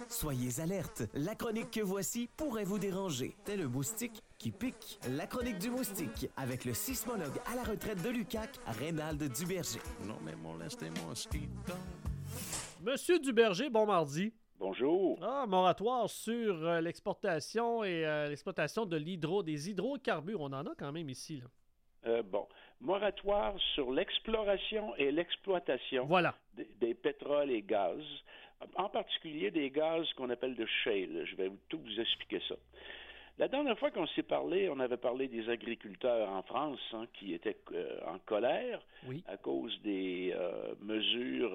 Soyez alerte, la chronique que voici pourrait vous déranger. Tel un moustique qui pique. La chronique du moustique, avec le sismologue à la retraite de l'UQAC, Reynald Duberger. Non mais moleste mosquito. Monsieur Duberger, bon mardi. Bonjour. Moratoire sur l'exportation et l'exploitation de des hydrocarbures. On en a quand même ici, là. Moratoire sur l'exploration et l'exploitation des pétroles et gaz, en particulier des gaz qu'on appelle de shale. Je vais tout vous expliquer ça. La dernière fois qu'on s'est parlé, on avait parlé des agriculteurs en France qui étaient en colère à cause des mesures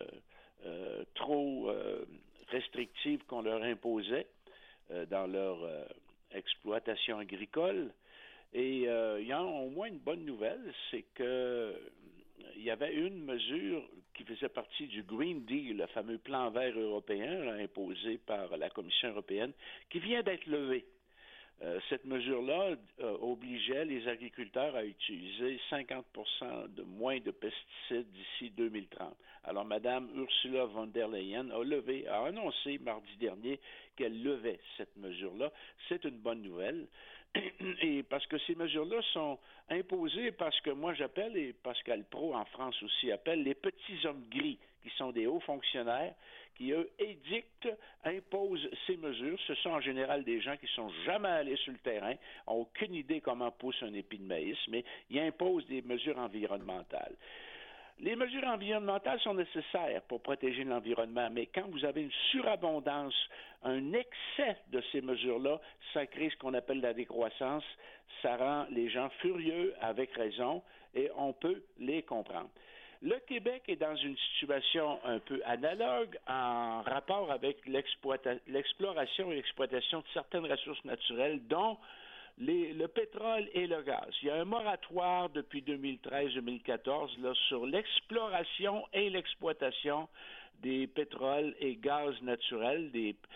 trop restrictives qu'on leur imposait dans leur exploitation agricole. Et il y a au moins une bonne nouvelle, c'est que il y avait une mesure qui faisait partie du Green Deal, le fameux plan vert européen imposé par la Commission européenne, qui vient d'être levée. Cette mesure-là obligeait les agriculteurs à utiliser 50% de moins de pesticides d'ici 2030. Alors, Mme Ursula von der Leyen a annoncé mardi dernier qu'elle levait cette mesure-là. C'est une bonne nouvelle. Et parce que ces mesures-là sont imposées parce que moi j'appelle, et Pascal Praud en France aussi appelle, les petits hommes gris, qui sont des hauts fonctionnaires, qui eux édictent, imposent ces mesures. Ce sont en général des gens qui sont jamais allés sur le terrain, n'ont aucune idée comment pousse un épi de maïs, mais ils imposent des mesures environnementales. Les mesures environnementales sont nécessaires pour protéger l'environnement, mais quand vous avez une surabondance, un excès de ces mesures-là, ça crée ce qu'on appelle la décroissance, ça rend les gens furieux avec raison et on peut les comprendre. Le Québec est dans une situation un peu analogue en rapport avec l'exploration et l'exploitation de certaines ressources naturelles, dont le pétrole et le gaz. Il y a un moratoire depuis 2013-2014 sur l'exploration et l'exploitation des pétroles et gaz naturels,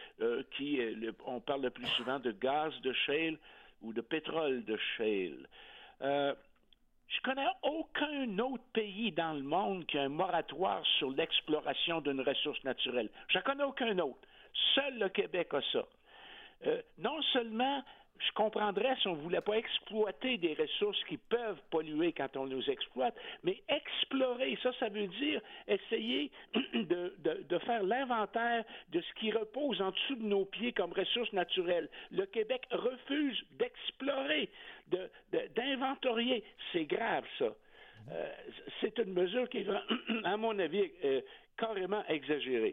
on parle le plus souvent de gaz de shale ou de pétrole de shale. Je connais aucun autre pays dans le monde qui a un moratoire sur l'exploration d'une ressource naturelle. Je ne connais aucun autre. Seul le Québec a ça. Non seulement je comprendrais si on ne voulait pas exploiter des ressources qui peuvent polluer quand on les exploite, mais explorer, ça veut dire essayer de faire l'inventaire de ce qui repose en dessous de nos pieds comme ressources naturelles. Le Québec refuse d'explorer, d'inventorier. C'est grave, ça. C'est une mesure qui est, à mon avis, carrément exagérée.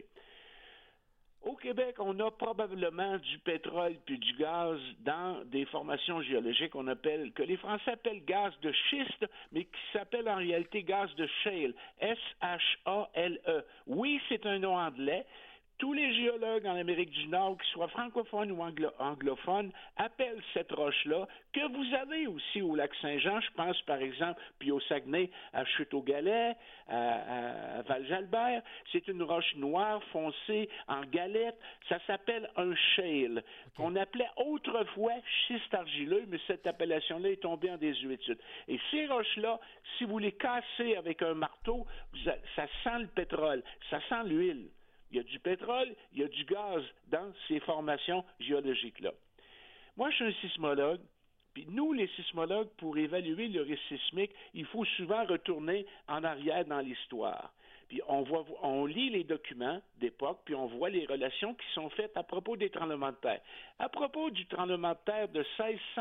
Au Québec, on a probablement du pétrole puis du gaz dans des formations géologiques que les Français appellent gaz de schiste, mais qui s'appelle en réalité gaz de shale, S-H-A-L-E. Oui, c'est un nom anglais. Tous les géologues en Amérique du Nord, qu'ils soient francophones ou anglophones, appellent cette roche-là, que vous avez aussi au lac Saint-Jean, je pense par exemple, puis au Saguenay, à Chute-au-Galet, à Val-Jalbert. C'est une roche noire foncée en galette. Ça s'appelle un shale, qu'on appelait autrefois schiste argileux, mais cette appellation-là est tombée en désuétude. Et ces roches-là, si vous les cassez avec un marteau, ça sent le pétrole, ça sent l'huile. Il y a du pétrole, il y a du gaz dans ces formations géologiques-là. Moi, je suis un sismologue, puis nous, les sismologues, pour évaluer le risque sismique, il faut souvent retourner en arrière dans l'histoire. Puis on lit les documents d'époque, puis on voit les relations qui sont faites à propos des tremblements de terre. À propos du tremblement de terre de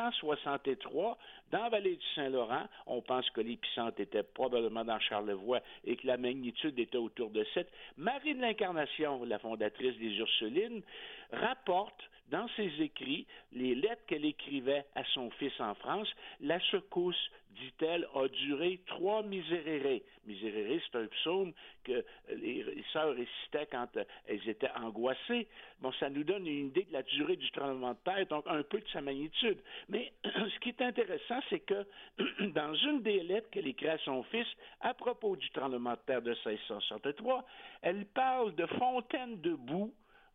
1663, dans la vallée du Saint-Laurent, on pense que l'épicentre était probablement dans Charlevoix et que la magnitude était autour de 7. Marie de l'Incarnation, la fondatrice des Ursulines, rapporte dans ses écrits, les lettres qu'elle écrivait à son fils en France, la secousse, dit-elle, a duré 3 miserere. Miserere, c'est un psaume que les sœurs récitaient quand elles étaient angoissées. Bon, ça nous donne une idée de la durée du tremblement de terre, donc un peu de sa magnitude. Mais ce qui est intéressant, c'est que dans une des lettres qu'elle écrit à son fils, à propos du tremblement de terre de 1663, elle parle de fontaines de boue,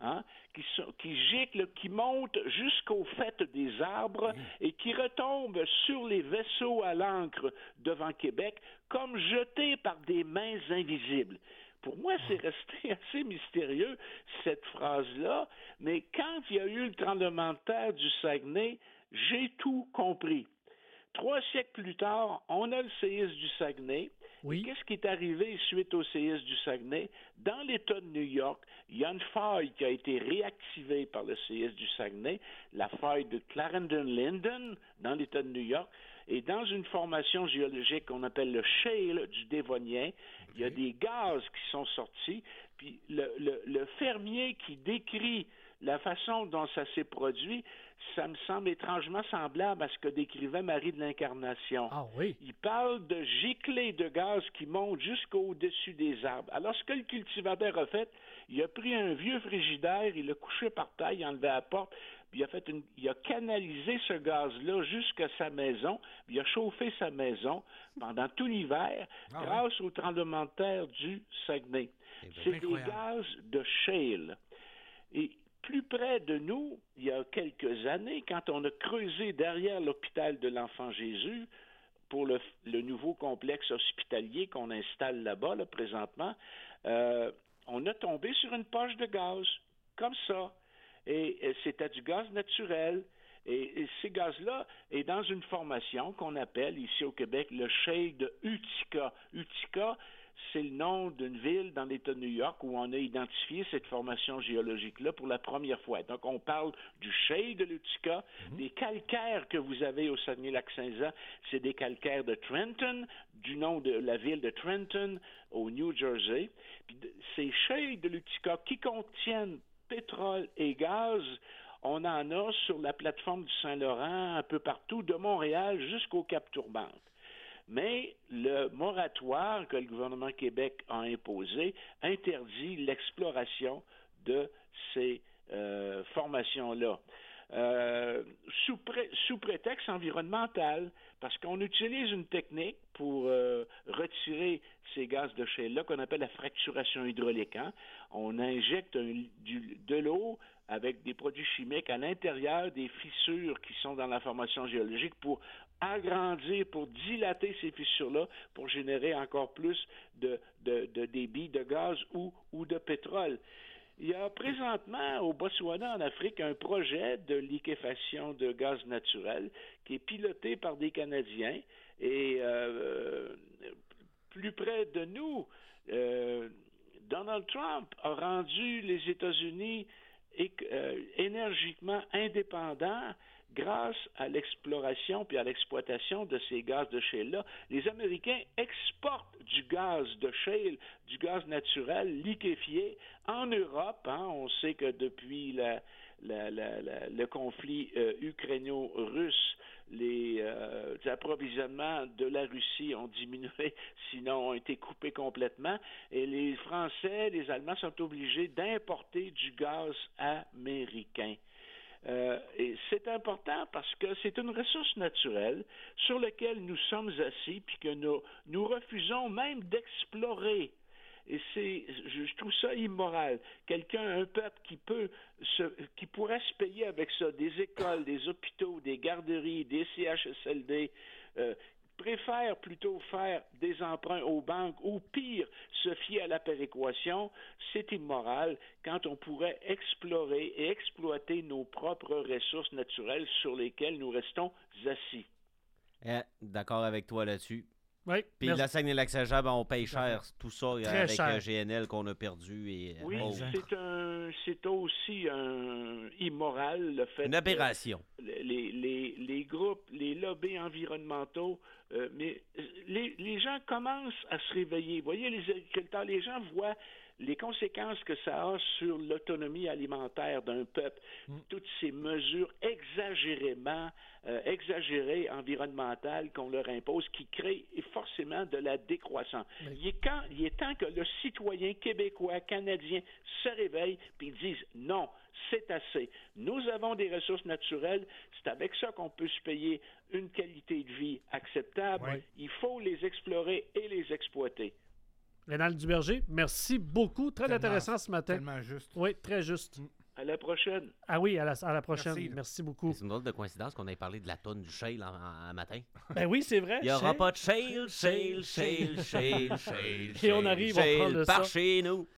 qui giclent, qui montent jusqu'au faîte des arbres et qui retombent sur les vaisseaux à l'ancre devant Québec comme jetés par des mains invisibles. Pour moi, c'est resté assez mystérieux, cette phrase-là, mais quand il y a eu le tremblement de terre du Saguenay, j'ai tout compris. 3 siècles plus tard, on a le séisme du Saguenay. Oui. Et qu'est-ce qui est arrivé suite au séisme du Saguenay? Dans l'État de New York, il y a une faille qui a été réactivée par le séisme du Saguenay, la faille de Clarendon-Linden, dans l'État de New York. Et dans une formation géologique qu'on appelle le shale du Dévonien, il y a des gaz qui sont sortis. Puis le fermier qui décrit la façon dont ça s'est produit, ça me semble étrangement semblable à ce que décrivait Marie de l'Incarnation. Ah oui. Il parle de giclées de gaz qui montent jusqu'au-dessus des arbres. Alors, ce que le cultivateur a fait, il a pris un vieux frigidaire, il l'a couché par terre, il a enlevé la porte, puis il a canalisé ce gaz-là jusqu'à sa maison, puis il a chauffé sa maison pendant tout l'hiver grâce au tremblement de terre du Saguenay. C'est des gaz de shale. Et plus près de nous, il y a quelques années, quand on a creusé derrière l'hôpital de l'Enfant-Jésus pour le nouveau complexe hospitalier qu'on installe là-bas, là, présentement, on a tombé sur une poche de gaz, comme ça. Et c'était du gaz naturel. Et ces gaz-là est dans une formation qu'on appelle ici au Québec le shale de Utica. Utica, c'est le nom d'une ville dans l'État de New York où on a identifié cette formation géologique-là pour la première fois. Donc, on parle du shale de l'Utica. Des calcaires que vous avez au Saguenay-Lac-Saint-Jean, c'est des calcaires de Trenton, du nom de la ville de Trenton, au New Jersey. Puis, ces shales de l'Utica qui contiennent pétrole et gaz, on en a sur la plateforme du Saint-Laurent, un peu partout, de Montréal jusqu'au Cap-Tourmente. Mais le moratoire que le gouvernement Québec a imposé interdit l'exploration de ces formations-là. Sous prétexte environnemental, parce qu'on utilise une technique pour retirer ces gaz de shale-là qu'on appelle la fracturation hydraulique. Hein? On injecte de l'eau avec des produits chimiques à l'intérieur des fissures qui sont dans la formation géologique pour agrandir, pour dilater ces fissures-là, pour générer encore plus de débit de gaz ou de pétrole. Il y a présentement au Botswana, en Afrique, un projet de liquéfaction de gaz naturel qui est piloté par des Canadiens. Et plus près de nous, Donald Trump a rendu les États-Unis énergiquement indépendants grâce à l'exploration puis à l'exploitation de ces gaz de shale-là. Les Américains exportent du gaz de shale, du gaz naturel liquéfié en Europe. Hein. On sait que depuis le conflit ukraino-russe, les approvisionnements de la Russie ont diminué, sinon ont été coupés complètement. Et les Français, les Allemands sont obligés d'importer du gaz américain. Et c'est important parce que c'est une ressource naturelle sur laquelle nous sommes assis puis que nous refusons même d'explorer. Et je trouve ça immoral. Un peuple qui pourrait se payer avec ça, des écoles, des hôpitaux, des garderies, des CHSLD, préfère plutôt faire des emprunts aux banques ou pire, se fier à la péréquation, c'est immoral quand on pourrait explorer et exploiter nos propres ressources naturelles sur lesquelles nous restons assis. D'accord avec toi là-dessus. Oui. Puis la Saguenay-Lac-Saint-Jean, on paye cher tout ça Très avec cher. GNL qu'on a perdu. Et, oui, c'est aussi immoral le fait. Une aberration. Les groupes, les lobbies environnementaux, mais les gens commencent à se réveiller. Vous voyez, les agriculteurs, les gens voient les conséquences que ça a sur l'autonomie alimentaire d'un peuple, toutes ces mesures exagérées environnementales qu'on leur impose, qui créent forcément de la décroissance. Oui. Il est temps que le citoyen québécois, canadien se réveille et dise non, c'est assez. Nous avons des ressources naturelles, c'est avec ça qu'on peut se payer une qualité de vie acceptable. Oui. Il faut les explorer et les exploiter. Rénal Duberger, merci beaucoup. Très intéressant ce matin. Tellement juste. Oui, très juste. À la prochaine. Ah oui, à la prochaine. Merci beaucoup. C'est une drôle de coïncidence qu'on ait parlé de la tonne du shale en matin. Ben oui, c'est vrai. Il n'y aura Shale. pas de shale. Et on arrive, on parle de ça. par chez nous.